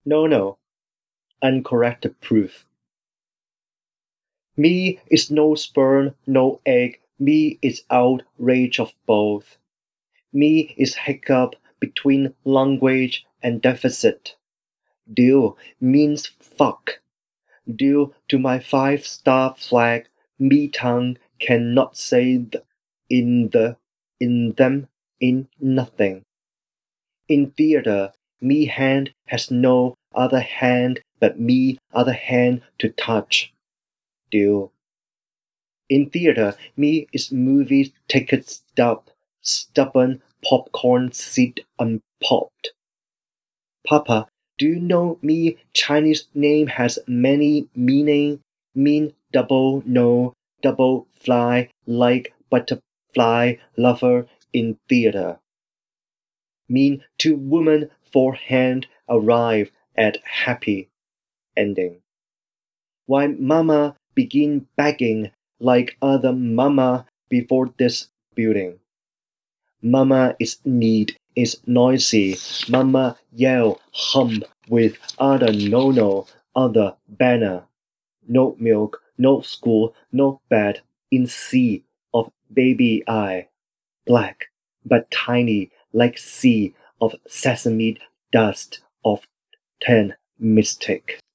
No. Uncorrected proof. Me is no sperm, no egg. Me is outrage of both. Me is hiccup between language and deficit. Due means fuck. Due to my 5-star flag, me tongue cannot say the, in them, in nothing. In theater, me hand has no other hand but me other hand to touch. Due. In theater, me is movie ticket stubborn popcorn seat unpopped. Papa, do you know me Chinese name has many meaning? Mean double no, double fly like butterfly lover in theater. Mean two women forehand arrive at happy ending. Why mama begin begging like other mama before this building? Mama is neat, is noisy. Mama yell, hum with other no, other banner. No milk, no school, no bed, in sea of baby eye. Black, but tiny, like sea of sesame dust of 10 mystic.